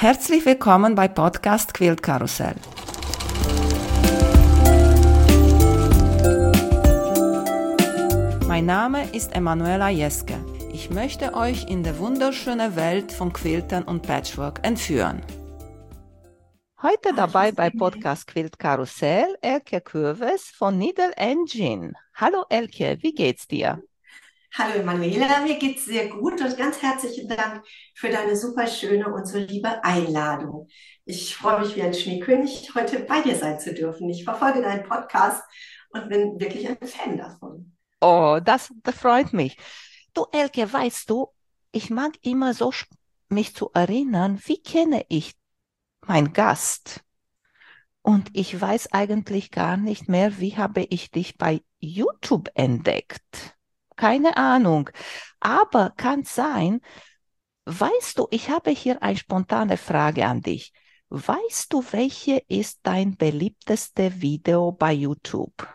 Herzlich willkommen bei Podcast Quilt Karussell. Mein Name ist Emanuela Jeske. Ich möchte euch in die wunderschöne Welt von Quiltern und Patchwork entführen. Heute dabei bei Podcast Quilt Karussell Elke Kürves von Needle Engine. Hallo Elke, wie geht's dir? Hallo Emanuela, mir geht's sehr gut und ganz herzlichen Dank für deine super schöne und so liebe Einladung. Ich freue mich wie ein Schneekönig, heute bei dir sein zu dürfen. Ich verfolge deinen Podcast und bin wirklich ein Fan davon. Oh, das freut mich. Du Elke, weißt du, ich mag immer so mich zu erinnern, wie kenne ich meinen Gast? Und ich weiß eigentlich gar nicht mehr, wie habe ich dich bei YouTube entdeckt? Keine Ahnung. Aber kann sein, weißt du, ich habe hier eine spontane Frage an dich. Weißt du, welche ist dein beliebteste Video bei YouTube?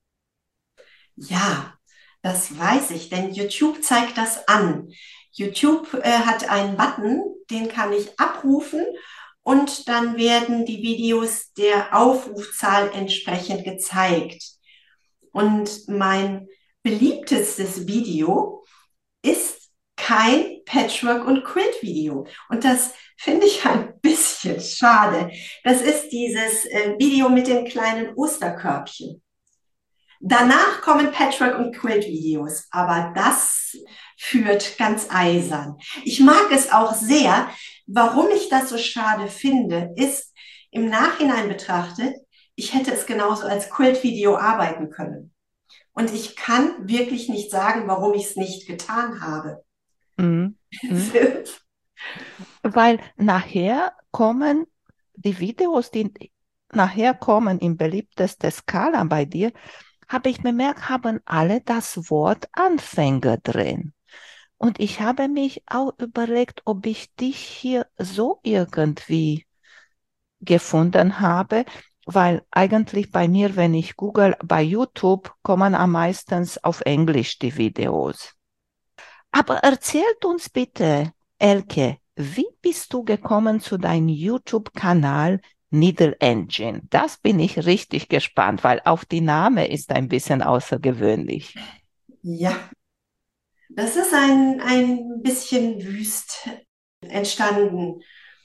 Ja, das weiß ich, denn YouTube zeigt das an. YouTube hat einen Button, den kann ich abrufen und dann werden die Videos der Aufrufzahl entsprechend gezeigt. Und mein beliebtestes Video ist kein Patchwork- und Quilt-Video. Und das finde ich ein bisschen schade. Das ist dieses Video mit den kleinen Osterkörbchen. Danach kommen Patchwork- und Quilt-Videos, aber das führt ganz eisern. Ich mag es auch sehr. Warum ich das so schade finde, ist im Nachhinein betrachtet, ich hätte es genauso als Quilt-Video arbeiten können. Und ich kann wirklich nicht sagen, warum ich es nicht getan habe. Mhm. Mhm. Weil nachher kommen die Videos, die nachher kommen in beliebtester Skala bei dir, habe ich bemerkt, haben alle das Wort Anfänger drin. Und ich habe mich auch überlegt, ob ich dich hier so irgendwie gefunden habe, weil eigentlich bei mir, wenn ich google, bei YouTube kommen am meisten auf Englisch die Videos. Aber erzählt uns bitte, Elke, wie bist du gekommen zu deinem YouTube-Kanal Needle Engine? Das bin ich richtig gespannt, weil auch die Name ist ein bisschen außergewöhnlich. Ja, das ist ein bisschen wüst entstanden.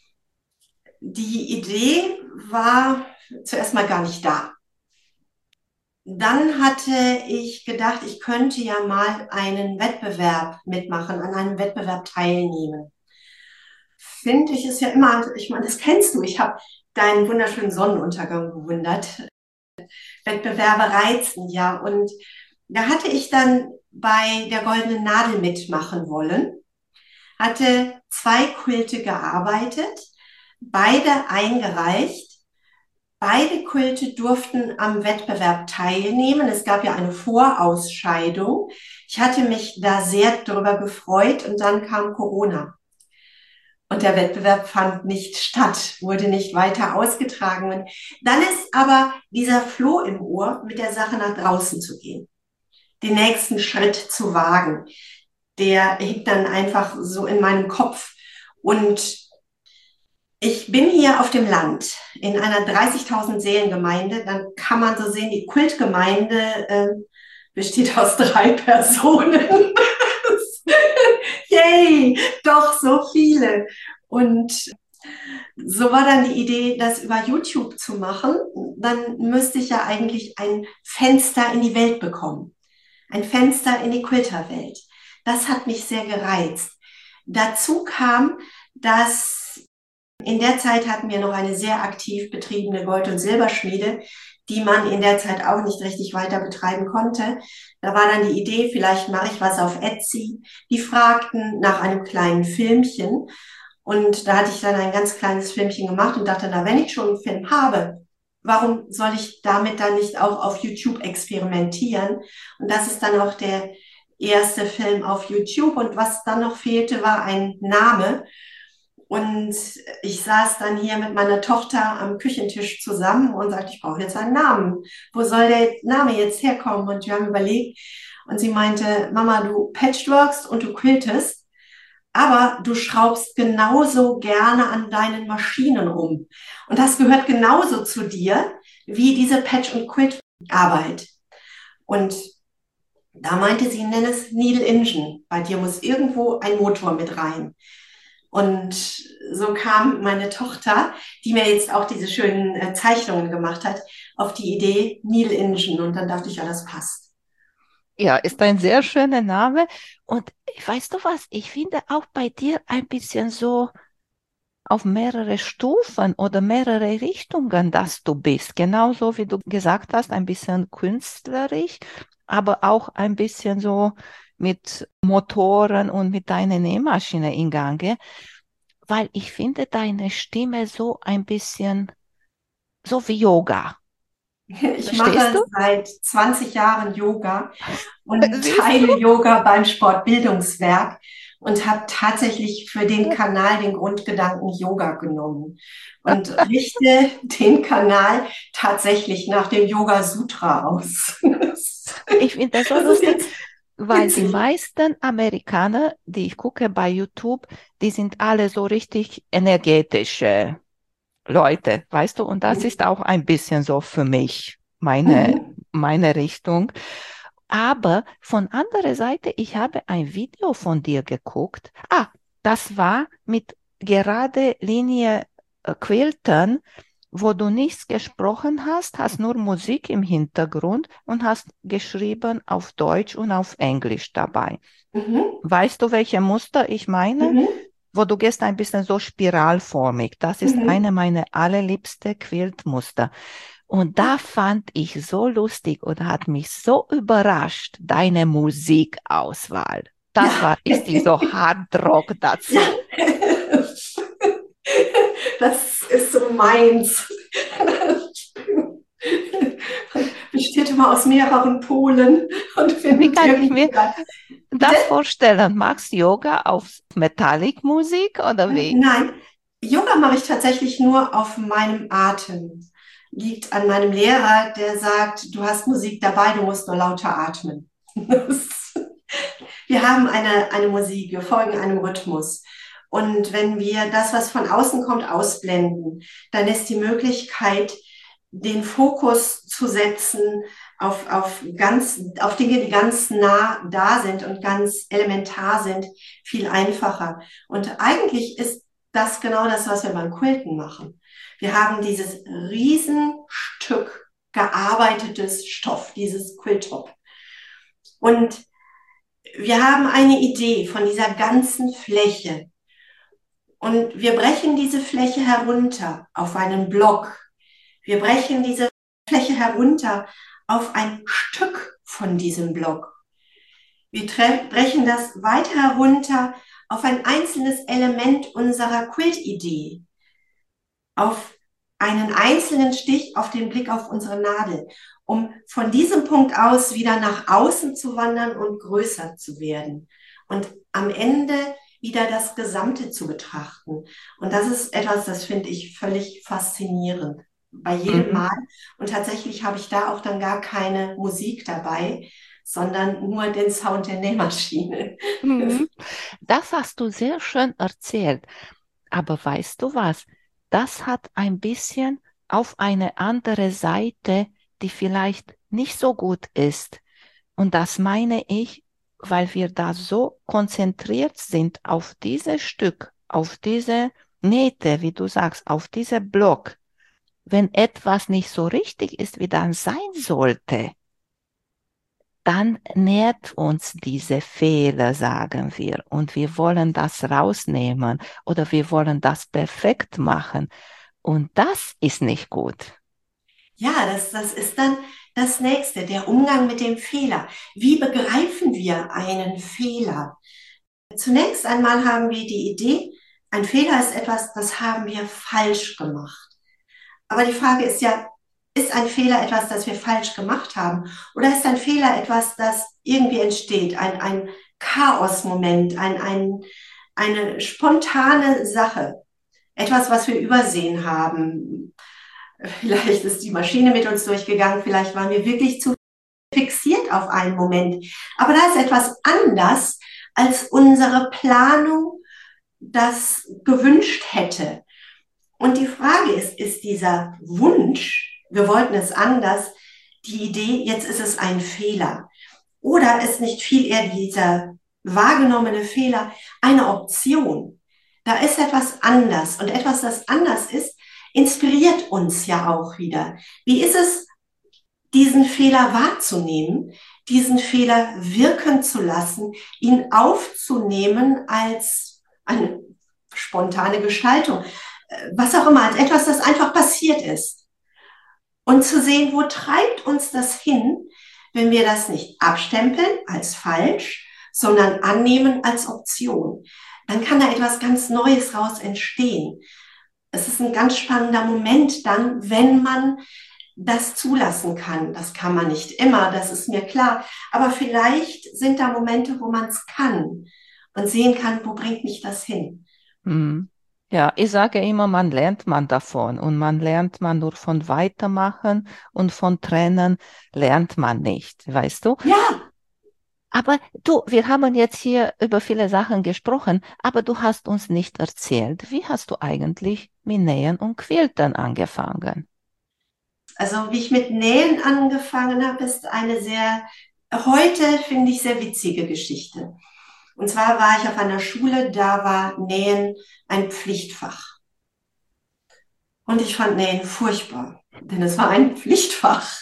Die Idee war zuerst mal gar nicht da. Dann hatte ich gedacht, ich könnte ja mal einen Wettbewerb mitmachen, an einem Wettbewerb teilnehmen. Finde ich es ja immer, ich meine, das kennst du, ich habe deinen wunderschönen Sonnenuntergang bewundert. Wettbewerbe reizen ja. Und da hatte ich dann bei der Goldenen Nadel mitmachen wollen, hatte 2 Quilte gearbeitet, beide eingereicht. Beide Quilte durften am Wettbewerb teilnehmen. Es gab ja eine Vorausscheidung. Ich hatte mich da sehr darüber gefreut und dann kam Corona. Und der Wettbewerb fand nicht statt, wurde nicht weiter ausgetragen. Und dann ist aber dieser Floh im Ohr, mit der Sache nach draußen zu gehen, den nächsten Schritt zu wagen. Der hängt dann einfach so in meinem Kopf. Und ich bin hier auf dem Land in einer 30.000 Seelengemeinde. Dann kann man so sehen, die Kultgemeinde besteht aus 3 Personen. Yay, doch so viele. Und so war dann die Idee, das über YouTube zu machen. Dann müsste ich ja eigentlich ein Fenster in die Welt bekommen. Ein Fenster in die Quilterwelt. Das hat mich sehr gereizt. Dazu kam, dass in der Zeit hatten wir noch eine sehr aktiv betriebene Gold- und Silberschmiede, die man in der Zeit auch nicht richtig weiter betreiben konnte. Da war dann die Idee, vielleicht mache ich was auf Etsy. Die fragten nach einem kleinen Filmchen. Und da hatte ich dann ein ganz kleines Filmchen gemacht und dachte, na, wenn ich schon einen Film habe, warum soll ich damit dann nicht auch auf YouTube experimentieren? Und das ist dann auch der erste Film auf YouTube. Und was dann noch fehlte, war ein Name. Und ich saß dann hier mit meiner Tochter am Küchentisch zusammen und sagte, ich brauche jetzt einen Namen. Wo soll der Name jetzt herkommen? Und wir haben überlegt. Und sie meinte, Mama, du patchworkst und du quiltest. aber du schraubst genauso gerne an deinen Maschinen rum. Und das gehört genauso zu dir wie diese Patch- und Quilt-Arbeit. Und da meinte sie, nenn es Needle Engine. Bei dir muss irgendwo ein Motor mit rein. Und so kam meine Tochter, die mir jetzt auch diese schönen Zeichnungen gemacht hat, auf die Idee Needle Engine. Und dann dachte ich, ja, das passt. Ja, ist ein sehr schöner Name. Und weißt du was? Ich finde auch bei dir ein bisschen so auf mehrere Stufen oder mehrere Richtungen, dass du bist. Genauso wie du gesagt hast, ein bisschen künstlerisch, aber auch ein bisschen so mit Motoren und mit deiner Nähmaschine in Gange, weil ich finde deine Stimme so ein bisschen so wie Yoga. Ich Verstehst mache du? seit 20 Jahren Yoga und Siehst du? teile Yoga beim Sportbildungswerk und habe tatsächlich für den Kanal den Grundgedanken Yoga genommen und richte den Kanal tatsächlich nach dem Yoga Sutra aus. Ich finde das so Das ist lustig, jetzt weil die witzig. meisten Amerikaner, die ich gucke bei YouTube, die sind alle so richtig energetische Leute, weißt du? Und das ist auch ein bisschen so für mich Mhm. meine Richtung. Aber von anderer Seite, ich habe ein Video von dir geguckt. Ah, das war mit gerade Linie Quiltern, wo du nichts gesprochen hast, hast nur Musik im Hintergrund und hast geschrieben auf Deutsch und auf Englisch dabei. Mhm. Weißt du, welche Muster ich meine? Mhm. Wo du gehst ein bisschen so spiralförmig. Das ist Mhm. eine meiner allerliebsten Quiltmuster. Und da fand ich so lustig oder hat mich so überrascht, deine Musikauswahl. Das Ja. war, ist die so Hardrock Ja. dazu. Das ist so meins. Man besteht immer aus mehreren Polen und Wie findet kann ich mir irgendwie dann. Bitte? das vorstellen? Magst du Yoga auf Metallic-Musik oder wie? Nein, Yoga mache ich tatsächlich nur auf meinem Atem. Liegt an meinem Lehrer, der sagt, du hast Musik dabei, du musst nur lauter atmen. Wir haben eine Musik, wir folgen einem Rhythmus. Und wenn wir das, was von außen kommt, ausblenden, dann ist die Möglichkeit, den Fokus zu setzen auf Dinge, die ganz nah da sind und ganz elementar sind, viel einfacher. Und eigentlich ist das genau das, was wir beim Quilten machen. Wir haben dieses Riesenstück gearbeitetes Stoff, dieses Quilttop. Und wir haben eine Idee von dieser ganzen Fläche und wir brechen diese Fläche herunter auf einen Block. Wir brechen diese Fläche herunter auf ein Stück von diesem Block. Wir brechen das weiter herunter auf ein einzelnes Element unserer Quilt-Idee, auf einen einzelnen Stich, auf den Blick auf unsere Nadel, um von diesem Punkt aus wieder nach außen zu wandern und größer zu werden. Und am Ende wieder das Gesamte zu betrachten. Und das ist etwas, das finde ich völlig faszinierend. Bei jedem Mhm. Mal. Und tatsächlich habe ich da auch dann gar keine Musik dabei, sondern nur den Sound der Nähmaschine. Mhm. Das hast du sehr schön erzählt. Aber weißt du was? Das hat ein bisschen auf eine andere Seite, die vielleicht nicht so gut ist. Und das meine ich, weil wir da so konzentriert sind auf dieses Stück, auf diese Nähte, wie du sagst, auf diese Block. Wenn etwas nicht so richtig ist, wie dann sein sollte, dann nährt uns diese Fehler, sagen wir, und wir wollen das rausnehmen oder wir wollen das perfekt machen. Und das ist nicht gut. Ja, das ist dann das Nächste, der Umgang mit dem Fehler. Wie begreifen wir einen Fehler? Zunächst einmal haben wir die Idee, ein Fehler ist etwas, das haben wir falsch gemacht. Aber die Frage ist ja, ist ein Fehler etwas, das wir falsch gemacht haben? Oder ist ein Fehler etwas, das irgendwie entsteht? Ein Chaos-Moment, eine spontane Sache. Etwas, was wir übersehen haben. Vielleicht ist die Maschine mit uns durchgegangen, vielleicht waren wir wirklich zu fixiert auf einen Moment. Aber da ist etwas anders als unsere Planung das gewünscht hätte. Und die Frage ist dieser Wunsch, wir wollten es anders, die Idee, jetzt ist es ein Fehler? Oder ist nicht viel eher dieser wahrgenommene Fehler eine Option? Da ist etwas anders und etwas, das anders ist, inspiriert uns ja auch wieder. Wie ist es, diesen Fehler wahrzunehmen, diesen Fehler wirken zu lassen, ihn aufzunehmen als eine spontane Gestaltung, was auch immer, als etwas, das einfach passiert ist. Und zu sehen, wo treibt uns das hin, wenn wir das nicht abstempeln als falsch, sondern annehmen als Option. Dann kann da etwas ganz Neues raus entstehen. Es ist ein ganz spannender Moment dann, wenn man das zulassen kann. Das kann man nicht immer, das ist mir klar. Aber vielleicht sind da Momente, wo man es kann und sehen kann, wo bringt mich das hin. Hm. Ja, ich sage immer, man davon und man nur von Weitermachen und von Trennen lernt man nicht, weißt du? Ja, Aber du, wir haben jetzt hier über viele Sachen gesprochen, aber du hast uns nicht erzählt, wie hast du eigentlich mit Nähen und Quiltern angefangen? also wie ich mit Nähen angefangen habe, ist eine heute finde ich, sehr witzige Geschichte. Und zwar war ich auf einer Schule, da war Nähen ein Pflichtfach. Und ich fand Nähen furchtbar, denn es war ein Pflichtfach.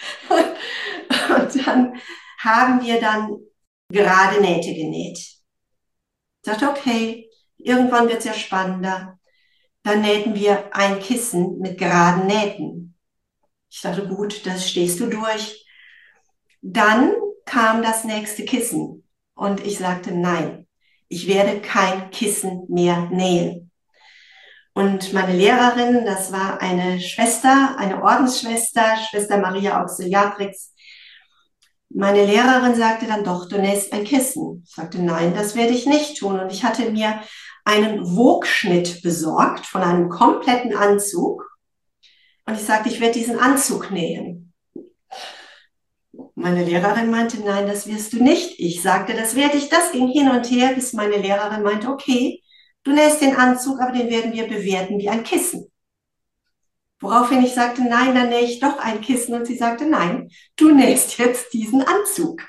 Und dann haben wir dann gerade Nähte genäht. Ich dachte, okay, irgendwann wird es ja spannender. Dann nähten wir ein Kissen mit geraden Nähten. Ich dachte, gut, das stehst du durch. Dann kam das nächste Kissen und ich sagte, nein, ich werde kein Kissen mehr nähen. Und meine Lehrerin, das war eine Schwester, eine Ordensschwester, Schwester Maria Auxiliatrix. Meine Lehrerin sagte dann, doch, du nähst ein Kissen. Ich sagte, nein, das werde ich nicht tun. Und ich hatte mir einen Wogschnitt besorgt von einem kompletten Anzug. Und ich sagte, ich werde diesen Anzug nähen. Meine Lehrerin meinte, nein, das wirst du nicht. Ich sagte, das werde ich. Das ging hin und her, bis meine Lehrerin meinte, okay, du nähst den Anzug, aber den werden wir bewerten wie ein Kissen. Woraufhin ich sagte, nein, dann nähe ich doch ein Kissen. Und sie sagte, nein, du nähst jetzt diesen Anzug.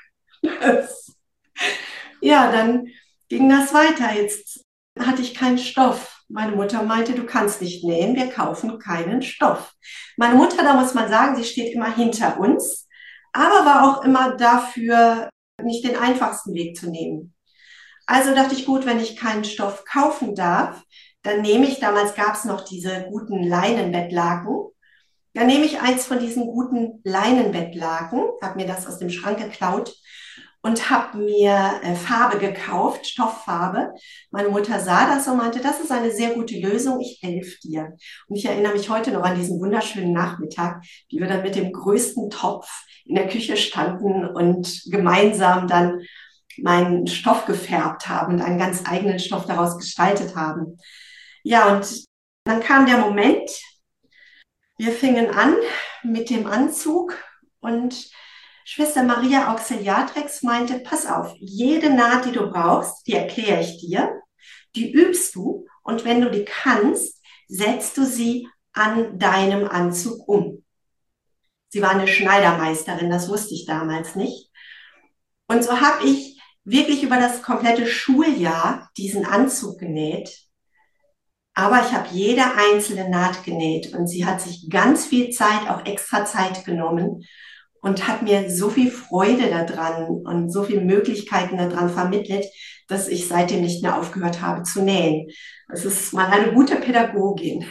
Ja, dann ging das weiter. Jetzt hatte ich keinen Stoff. Meine Mutter meinte, du kannst nicht nähen, wir kaufen keinen Stoff. Meine Mutter, da muss man sagen, sie steht immer hinter uns, aber war auch immer dafür, nicht den einfachsten Weg zu nehmen. Also dachte ich, gut, wenn ich keinen Stoff kaufen darf, dann nehme ich, damals gab es noch diese guten Leinenbettlaken, dann nehme ich eins von diesen guten Leinenbettlaken, habe mir das aus dem Schrank geklaut und habe mir Farbe gekauft, Stofffarbe. Meine Mutter sah das und meinte, das ist eine sehr gute Lösung, ich helfe dir. Und ich erinnere mich heute noch an diesen wunderschönen Nachmittag, wie wir dann mit dem größten Topf in der Küche standen und gemeinsam dann meinen Stoff gefärbt haben und einen ganz eigenen Stoff daraus gestaltet haben. Ja, und dann kam der Moment, wir fingen an mit dem Anzug und Schwester Maria Auxiliatrix meinte, pass auf, jede Naht, die du brauchst, die erkläre ich dir, die übst du und wenn du die kannst, setzt du sie an deinem Anzug um. Sie war eine Schneidermeisterin, das wusste ich damals nicht. Und so habe ich wirklich über das komplette Schuljahr diesen Anzug genäht. Aber ich habe jede einzelne Naht genäht und sie hat sich ganz viel Zeit, auch extra Zeit genommen und hat mir so viel Freude daran und so viele Möglichkeiten daran vermittelt, dass ich seitdem nicht mehr aufgehört habe zu nähen. Das ist mal eine gute Pädagogin.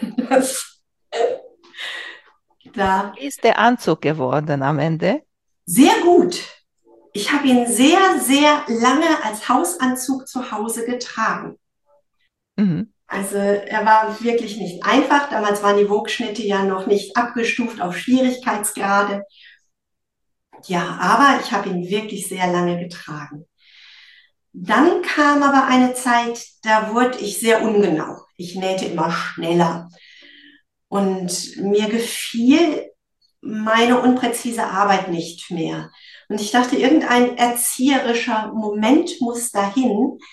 Da Wie ist der Anzug geworden am Ende? sehr gut. Ich habe ihn sehr, sehr lange als Hausanzug zu Hause getragen. Mhm. Also er war wirklich nicht einfach. Damals waren die Wogschnitte ja noch nicht abgestuft auf Schwierigkeitsgrade. Ja, aber ich habe ihn wirklich sehr lange getragen. Dann kam aber eine Zeit, da wurde ich sehr ungenau. Ich nähte immer schneller. Und mir gefiel meine unpräzise Arbeit nicht mehr. Und ich dachte, irgendein erzieherischer Moment muss dahin,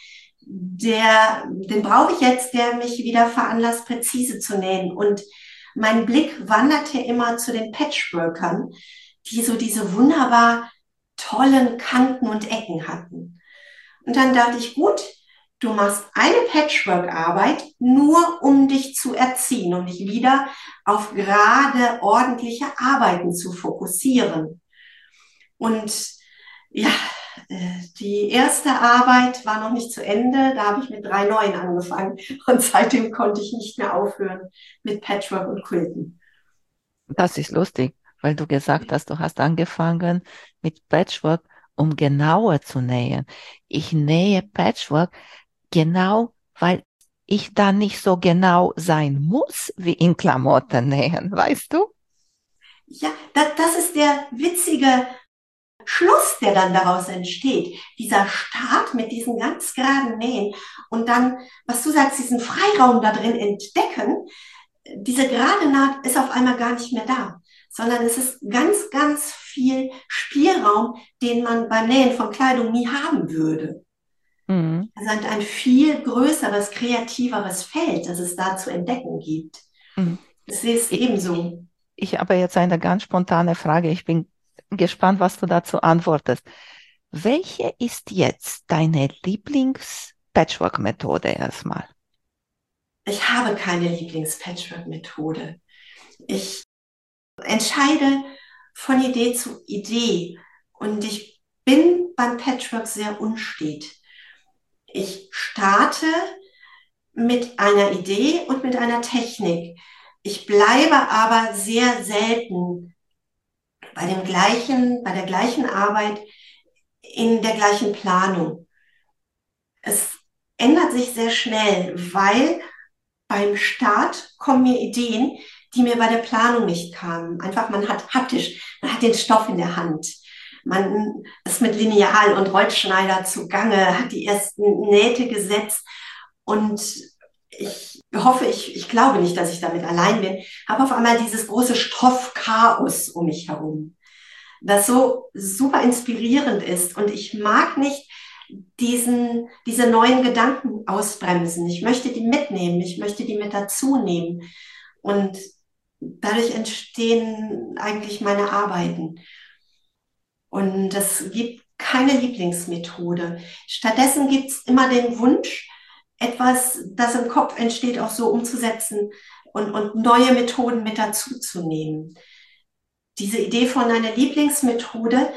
den brauche ich jetzt, der mich wieder veranlasst, präzise zu nähen. Und mein Blick wanderte immer zu den Patchworkern, die so diese wunderbar tollen Kanten und Ecken hatten. Und dann dachte ich, gut, du machst eine Patchwork-Arbeit nur, um dich zu erziehen, um dich wieder auf gerade, ordentliche Arbeiten zu fokussieren. Und ja, die erste Arbeit war noch nicht zu Ende. Da habe ich mit 3 neuen angefangen. Und seitdem konnte ich nicht mehr aufhören mit Patchwork und Quilten. Das ist lustig, weil du gesagt hast, du hast angefangen mit Patchwork, um genauer zu nähen. Ich nähe Patchwork genau, weil ich da nicht so genau sein muss wie in Klamotten nähen, weißt du? Ja, das ist der witzige Schluss, der dann daraus entsteht. Dieser Start mit diesen ganz geraden Nähen und dann, was du sagst, diesen Freiraum da drin entdecken. Diese gerade Naht ist auf einmal gar nicht mehr da, sondern es ist ganz, ganz viel Spielraum, den man beim Nähen von Kleidung nie haben würde. Mhm. Also ein viel größeres, kreativeres Feld, das es da zu entdecken gibt. Mhm. Ich sehe es Ich, ebenso. ich habe jetzt eine ganz spontane Frage. Ich bin gespannt, was du dazu antwortest. Welche ist jetzt deine Lieblings-Patchwork-Methode erstmal? Ich habe keine Lieblings-Patchwork-Methode. Ich entscheide von Idee zu Idee und ich bin beim Patchwork sehr unstet. Ich starte mit einer Idee und mit einer Technik. Ich bleibe aber sehr selten bei der gleichen Arbeit, in der gleichen Planung. Es ändert sich sehr schnell, weil beim Start kommen mir Ideen, die mir bei der Planung nicht kamen. Einfach, man hat haptisch, man hat den Stoff in der Hand. Man ist mit Lineal und Rollschneider zugange, hat die ersten Nähte gesetzt und ich hoffe, ich glaube nicht, dass ich damit allein bin, habe auf einmal dieses große Stoffchaos um mich herum, das so super inspirierend ist. Und ich mag nicht diese neuen Gedanken ausbremsen. Ich möchte die mitnehmen, ich möchte die mit dazu nehmen. Und dadurch entstehen eigentlich meine Arbeiten. Und es gibt keine Lieblingsmethode. Stattdessen gibt es immer den Wunsch, etwas, das im Kopf entsteht, auch so umzusetzen und neue Methoden mit dazu zu nehmen. Diese Idee von einer Lieblingsmethode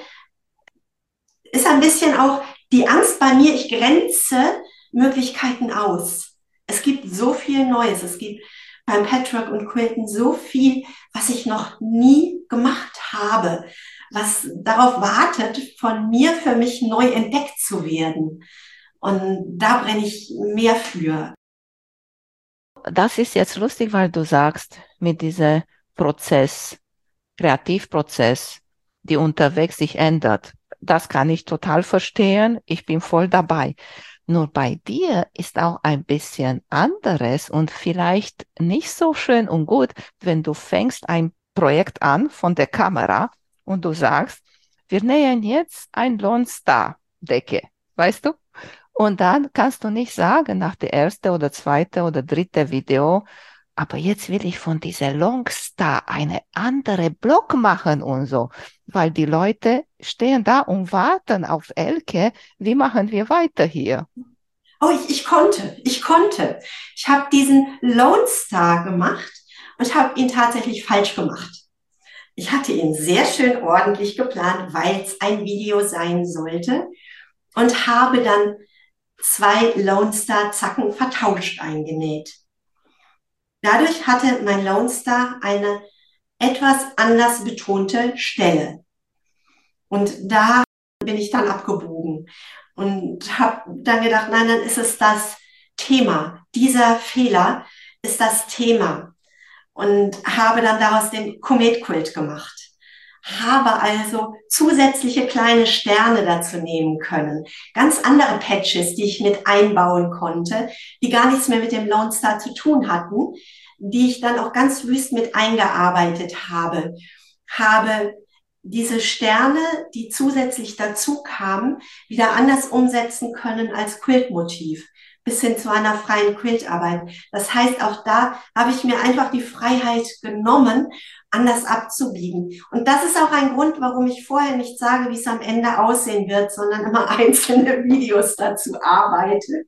ist ein bisschen auch die Angst bei mir, ich grenze Möglichkeiten aus. Es gibt so viel Neues. Es gibt beim Patchwork und Quilten so viel, was ich noch nie gemacht habe, was darauf wartet, von mir für mich neu entdeckt zu werden. Und da brenne ich mehr für. Das ist jetzt lustig, weil du sagst, mit diesem Prozess, Kreativprozess, die unterwegs sich ändert. Das kann ich total verstehen. Ich bin voll dabei. Nur bei dir ist auch ein bisschen anderes und vielleicht nicht so schön und gut, wenn du fängst ein Projekt an von der Kamera und du sagst, wir nähen jetzt ein Lone Star Decke, weißt du? Und dann kannst du nicht sagen nach der erste oder zweite oder dritte Video, aber jetzt will ich von dieser Longstar eine andere Block machen und so, weil die Leute stehen da und warten auf Elke. Wie machen wir weiter hier? Oh, ich konnte, ich konnte. Ich habe diesen Lone Star gemacht und habe ihn tatsächlich falsch gemacht. Ich hatte ihn sehr schön ordentlich geplant, weil es ein Video sein sollte und habe dann 2 Lone Star Zacken vertauscht eingenäht. Dadurch hatte mein Lone Star eine etwas anders betonte Stelle. Und da bin ich dann abgebogen und habe dann gedacht, nein, dann ist es das Thema. Dieser Fehler ist das Thema. Und habe dann daraus den Comet Quilt gemacht. Habe also zusätzliche kleine Sterne dazu nehmen können. Ganz andere Patches, die ich mit einbauen konnte, die gar nichts mehr mit dem Lone Star zu tun hatten, die ich dann auch ganz wüst mit eingearbeitet habe. Habe diese Sterne, die zusätzlich dazu kamen, wieder anders umsetzen können als Quiltmotiv. bis hin zu einer freien Quiltarbeit. Das heißt, auch da habe ich mir einfach die Freiheit genommen, anders abzubiegen. Und das ist auch ein Grund, warum ich vorher nicht sage, wie es am Ende aussehen wird, sondern immer einzelne Videos dazu arbeite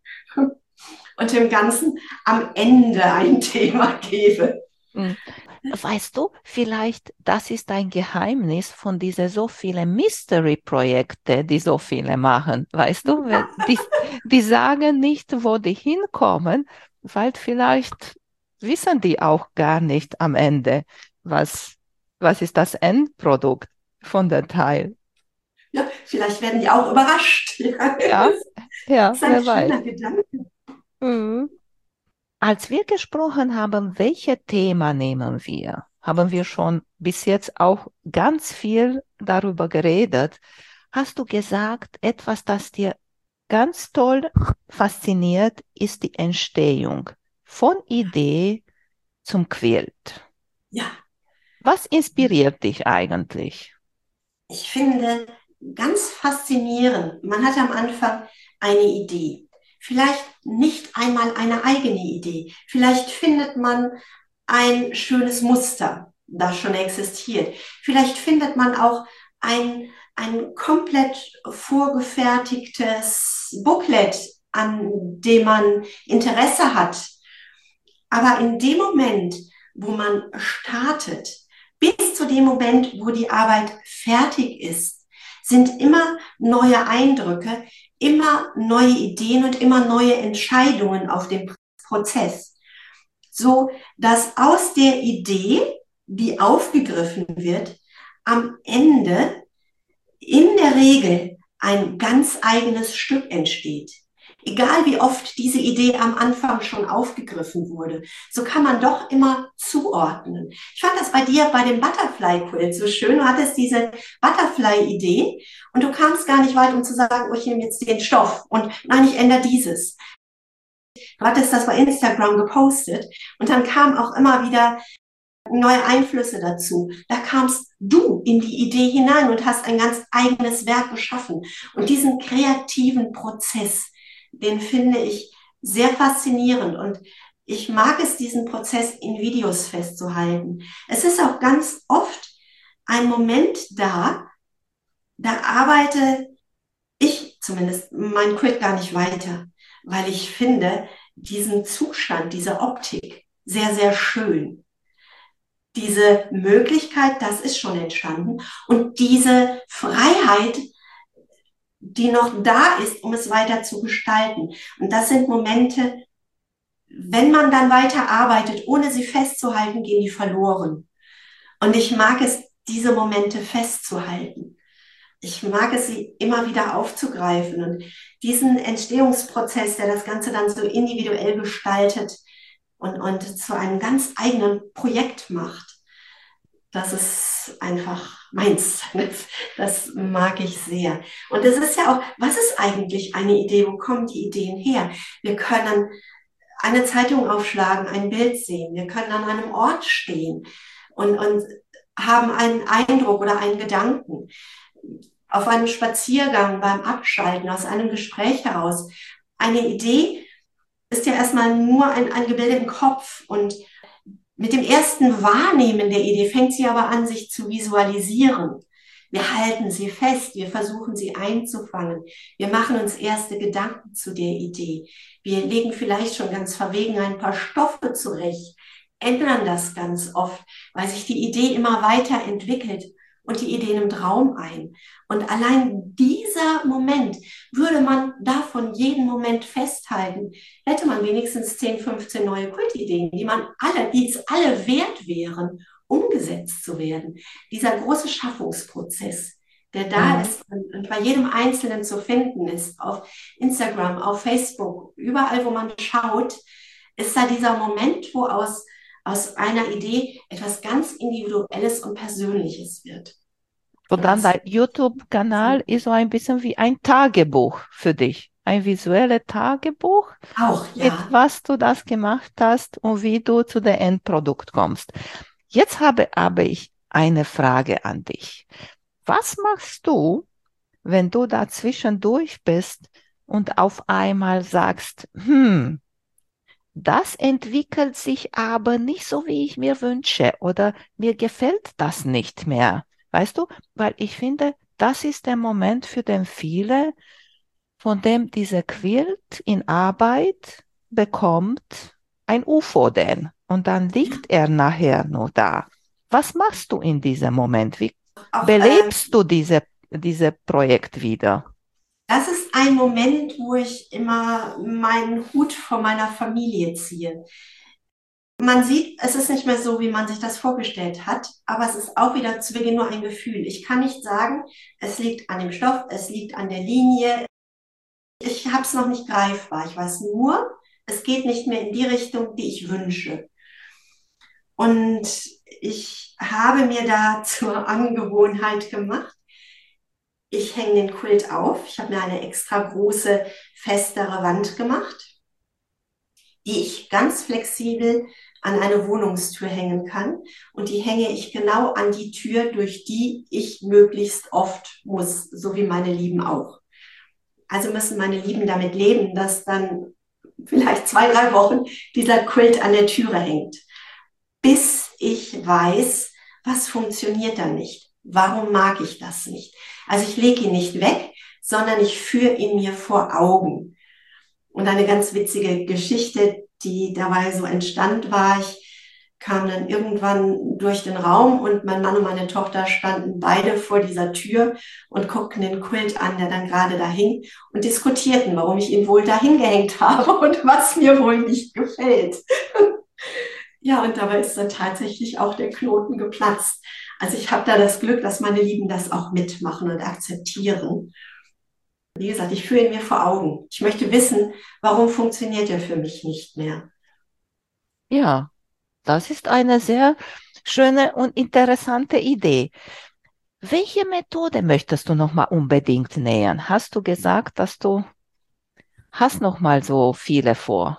und dem Ganzen am Ende ein Thema gebe. Mhm. Weißt du, vielleicht das ist ein Geheimnis von diesen so vielen Mystery-Projekte, die so viele machen. Weißt du, die sagen nicht, wo die hinkommen, weil vielleicht wissen die auch gar nicht am Ende, was, was ist das Endprodukt von der Teil. Ja, vielleicht werden die auch überrascht. Ja, Ja, ja, das ist ein wer weiß. schöner Gedanke. Mhm. Als wir gesprochen haben, welche Thema nehmen wir? Haben wir schon bis jetzt auch ganz viel darüber geredet. Hast du gesagt, etwas, das dir ganz toll fasziniert, ist die Entstehung von Idee zum Quilt. Ja, Was inspiriert dich eigentlich? ich finde ganz faszinierend. Man hat am Anfang eine Idee. Vielleicht nicht einmal eine eigene Idee. Vielleicht findet man ein schönes Muster, das schon existiert. Vielleicht findet man auch ein komplett vorgefertigtes Booklet, an dem man Interesse hat. Aber in dem Moment, wo man startet, bis zu dem Moment, wo die Arbeit fertig ist, sind immer neue Eindrücke, immer neue Ideen und immer neue Entscheidungen auf dem Prozess. So dass aus der Idee, die aufgegriffen wird, am Ende in der Regel ein ganz eigenes Stück entsteht. Egal wie oft diese Idee am Anfang schon aufgegriffen wurde, so kann man doch immer zuordnen. Ich fand das bei dir bei dem Butterfly Quilt so schön. Du hattest diese Butterfly-Idee und du kamst gar nicht weit, um zu sagen, oh, ich nehme jetzt den Stoff und nein, ich ändere dieses. Du hattest das bei Instagram gepostet und dann kam auch immer wieder neue Einflüsse dazu. Da kamst du in die Idee hinein und hast ein ganz eigenes Werk geschaffen. Und diesen kreativen Prozess, den finde ich sehr faszinierend und ich mag es, diesen Prozess in Videos festzuhalten. Es ist auch ganz oft ein Moment da arbeite ich zumindest mein Quilt gar nicht weiter, weil ich finde diesen Zustand, diese Optik sehr, sehr schön. Diese Möglichkeit, das ist schon entstanden. Und diese Freiheit, die noch da ist, um es weiter zu gestalten. Und das sind Momente, wenn man dann weiter arbeitet, ohne sie festzuhalten, gehen die verloren. Und ich mag es, diese Momente festzuhalten. Ich mag es, sie immer wieder aufzugreifen und diesen Entstehungsprozess, der das Ganze dann so individuell gestaltet und zu einem ganz eigenen Projekt macht. Das ist einfach meins. Das mag ich sehr. Und es ist ja auch, was ist eigentlich eine Idee? Wo kommen die Ideen her? Wir können eine Zeitung aufschlagen, ein Bild sehen. Wir können an einem Ort stehen und haben einen Eindruck oder einen Gedanken. Auf einem Spaziergang, beim Abschalten, aus einem Gespräch heraus. Eine Idee ist ja erstmal nur ein Gebilde im Kopf und mit dem ersten Wahrnehmen der Idee fängt sie aber an, sich zu visualisieren. Wir halten sie fest, wir versuchen sie einzufangen. Wir machen uns erste Gedanken zu der Idee. Wir legen vielleicht schon ganz verwegen ein paar Stoffe zurecht, ändern das ganz oft, weil sich die Idee immer weiter entwickelt und die Idee nimmt Raum ein. Und allein dieser Moment, würde man davon jeden Moment festhalten, hätte man wenigstens 10, 15 neue Kultideen, die es alle wert wären, umgesetzt zu werden. Dieser große Schaffungsprozess, der da Mhm. ist und bei jedem Einzelnen zu finden ist, auf Instagram, auf Facebook, überall, wo man schaut, ist da dieser Moment, wo aus einer Idee etwas ganz Individuelles und Persönliches wird. Und Und dann das dein YouTube-Kanal ist so ein bisschen wie ein Tagebuch für dich. Ein visuelles Tagebuch, auch, mit ja. was du das gemacht hast und wie du zu dem Endprodukt kommst. Jetzt habe aber ich eine Frage an dich. Was machst du, wenn du da zwischendurch bist und auf einmal sagst, das entwickelt sich aber nicht so, wie ich mir wünsche oder mir gefällt das nicht mehr. Weißt du, weil ich finde, das ist der Moment für den viele, von dem dieser Quilt in Arbeit bekommt ein UFO denn und dann liegt er nachher nur da. Was machst du in diesem Moment? Wie Auch belebst du diese Projekt wieder? das ist ein Moment, wo ich immer meinen Hut vor meiner Familie ziehe. Man sieht, es ist nicht mehr so, wie man sich das vorgestellt hat, aber es ist auch wieder zu Beginn nur ein Gefühl. Ich kann nicht sagen, es liegt an dem Stoff, es liegt an der Linie. Ich habe es noch nicht greifbar. Ich weiß nur, es geht nicht mehr in die Richtung, die ich wünsche. Und ich habe mir da zur Angewohnheit gemacht, ich hänge den Quilt auf. Ich habe mir eine extra große, festere Wand gemacht, die ich ganz flexibel an eine Wohnungstür hängen kann. Und die hänge ich genau an die Tür, durch die ich möglichst oft muss, so wie meine Lieben auch. Also müssen meine Lieben damit leben, dass dann vielleicht 2, 3 Wochen dieser Quilt an der Türe hängt, bis ich weiß, was funktioniert da nicht. Warum mag ich das nicht? Also ich lege ihn nicht weg, sondern ich führe ihn mir vor Augen. Und eine ganz witzige Geschichte, die dabei so entstand, war, ich kam dann irgendwann durch den Raum und mein Mann und meine Tochter standen beide vor dieser Tür und guckten den Quilt an, der dann gerade da hing und diskutierten, warum ich ihn wohl dahin gehängt habe und was mir wohl nicht gefällt. Ja, und dabei ist dann tatsächlich auch der Knoten geplatzt. Also ich habe da das Glück, dass meine Lieben das auch mitmachen und akzeptieren. Wie gesagt, ich führe ihn mir vor Augen. Ich möchte wissen, warum funktioniert er für mich nicht mehr. Ja, das ist eine sehr schöne und interessante Idee. Welche Methode möchtest du noch mal unbedingt nähern? Hast du gesagt, dass du hast noch mal so viele vor?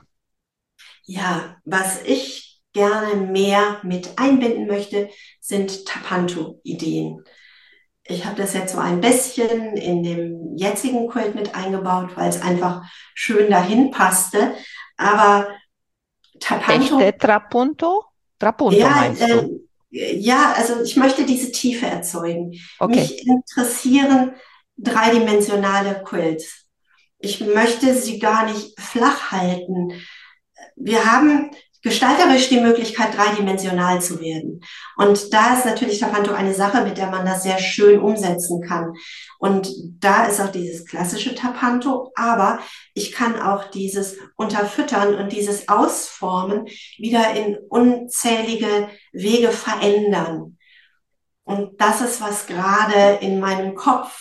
Ja, was ich gerne mehr mit einbinden möchte, sind Tapanto-Ideen. Ich habe das jetzt so ein bisschen in dem jetzigen Quilt mit eingebaut, weil es einfach schön dahin passte. Aber Tapanto, Echte Trapunto? Trapunto ja, meinst du? ja, also ich möchte diese Tiefe erzeugen. Okay. Mich interessieren dreidimensionale Quilts. Ich möchte sie gar nicht flach halten. Wir haben gestalterisch die Möglichkeit, dreidimensional zu werden. Und da ist natürlich Tapanto eine Sache, mit der man das sehr schön umsetzen kann. Und da ist auch dieses klassische Tapanto, aber ich kann auch dieses Unterfüttern und dieses Ausformen wieder in unzählige Wege verändern. Und das ist, was gerade in meinem Kopf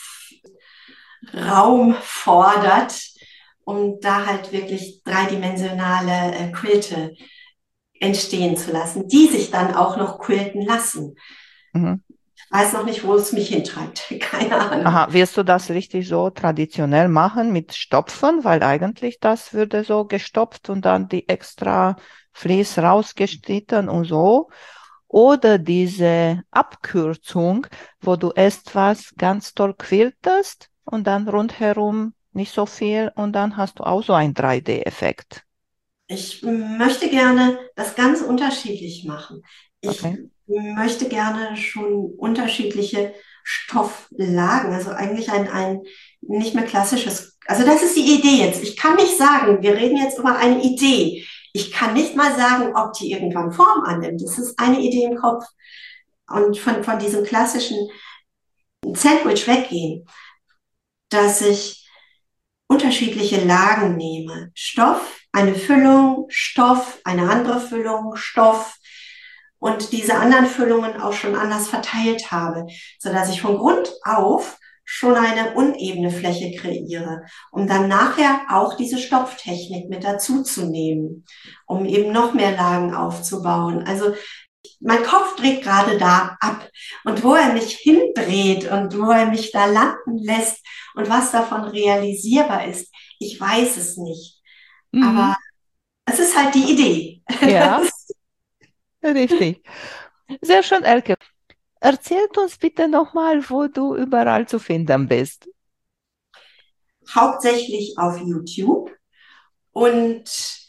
Raum fordert, um da halt wirklich dreidimensionale Quilte entstehen zu lassen, die sich dann auch noch quilten lassen. Mhm. Ich weiß noch nicht, wo es mich hintreibt. Keine Ahnung. Aha, wirst du das richtig so traditionell machen mit Stopfen? Weil eigentlich das würde so gestopft und dann die extra Vlies rausgeschnitten und so. Oder diese Abkürzung, wo du erst was ganz toll quiltest und dann rundherum nicht so viel und dann hast du auch so einen 3D-Effekt. Ich möchte gerne das ganz unterschiedlich machen. Ich Okay. möchte gerne schon unterschiedliche Stofflagen, also eigentlich ein nicht mehr klassisches, also das ist die Idee jetzt. Ich kann nicht sagen, wir reden jetzt über eine Idee. Ich kann nicht mal sagen, ob die irgendwann Form annimmt. Das ist eine Idee im Kopf. Und von diesem klassischen Sandwich weggehen, dass ich unterschiedliche Lagen nehme. Stoff, eine Füllung, Stoff, eine andere Füllung, Stoff und diese anderen Füllungen auch schon anders verteilt habe, sodass ich von Grund auf schon eine unebene Fläche kreiere, um dann nachher auch diese Stopftechnik mit dazu zu nehmen, um eben noch mehr Lagen aufzubauen. Also mein Kopf dreht gerade da ab. Und wo er mich hindreht und wo er mich da landen lässt und was davon realisierbar ist, ich weiß es nicht. Mhm. Aber es ist halt die Idee. Ja, richtig. Sehr schön, Elke. Erzählt uns bitte nochmal, wo du überall zu finden bist. hauptsächlich auf YouTube und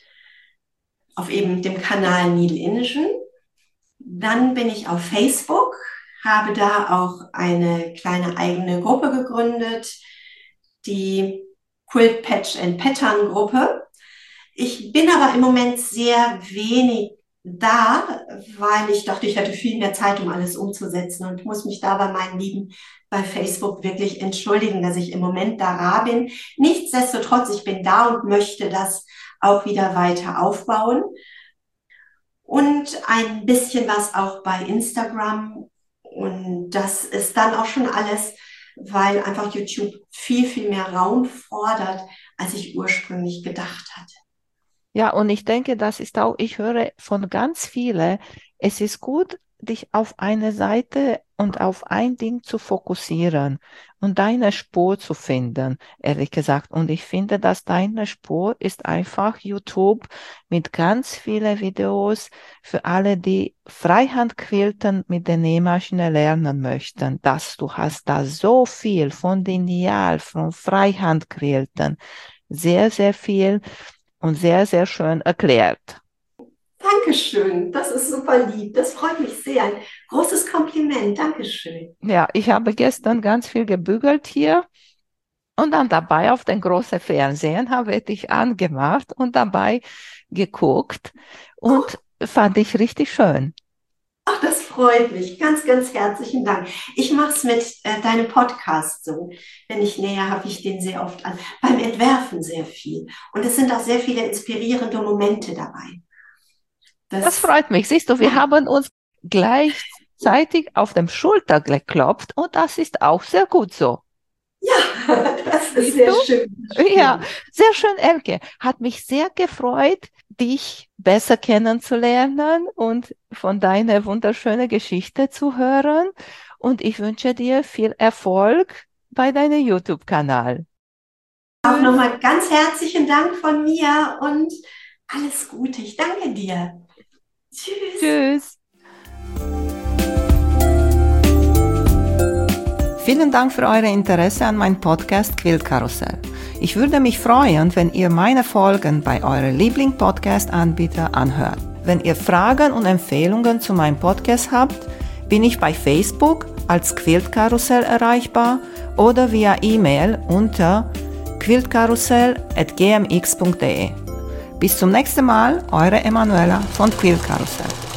auf eben dem Kanal Needle Inischen. Dann bin ich auf Facebook, habe da auch eine kleine eigene Gruppe gegründet, die Quilt Patch and Pattern Gruppe. Ich bin aber im Moment sehr wenig da, weil ich dachte, ich hätte viel mehr Zeit, um alles umzusetzen und muss mich da bei meinen Lieben bei Facebook wirklich entschuldigen, dass ich im Moment da rar bin. Nichtsdestotrotz, ich bin da und möchte das auch wieder weiter aufbauen. Und ein bisschen was auch bei Instagram. Und das ist dann auch schon alles, weil einfach YouTube viel, viel mehr Raum fordert, als ich ursprünglich gedacht hatte. Ja, und ich denke, das ist auch, ich höre von ganz vielen, es ist gut, dich auf eine Seite und auf ein Ding zu fokussieren und deine Spur zu finden, ehrlich gesagt. Und ich finde, dass deine Spur ist einfach YouTube mit ganz vielen Videos für alle, die Freihandquilten mit der Nähmaschine lernen möchten. Du hast da so viel von Lineal, von Freihandquilten, sehr, sehr viel und sehr, sehr schön erklärt. Dankeschön, das ist super lieb. Das freut mich sehr. Ein großes Kompliment. Dankeschön. Ja, ich habe gestern ganz viel gebügelt hier und dann dabei auf den großen Fernsehen habe ich dich angemacht und dabei geguckt und fand ich richtig schön. Ach, das freut mich. Ganz, ganz herzlichen Dank. Ich mache es mit deinem Podcast so. Wenn ich nähe, habe ich den sehr oft an. Beim Entwerfen sehr viel. Und es sind auch sehr viele inspirierende Momente dabei. Das freut mich. Siehst du, wir haben uns gleichzeitig auf dem Schulter geklopft und das ist auch sehr gut so. Ja, das ist sehr schön. Ja, sehr schön, Elke. Hat mich sehr gefreut, dich besser kennenzulernen und von deiner wunderschönen Geschichte zu hören. Und ich wünsche dir viel Erfolg bei deinem YouTube-Kanal. Auch nochmal ganz herzlichen Dank von mir und alles Gute. Ich danke dir. Tschüss. Tschüss. Vielen Dank für euer Interesse an meinem Podcast Quiltkarussell. Ich würde mich freuen, wenn ihr meine Folgen bei eurem Liebling-Podcast-Anbieter anhört. Wenn ihr Fragen und Empfehlungen zu meinem Podcast habt, bin ich bei Facebook als Quiltkarussell erreichbar oder via E-Mail unter quiltkarussell@gmx.de. Bis zum nächsten Mal, eure Emanuela von Quiltkarussell.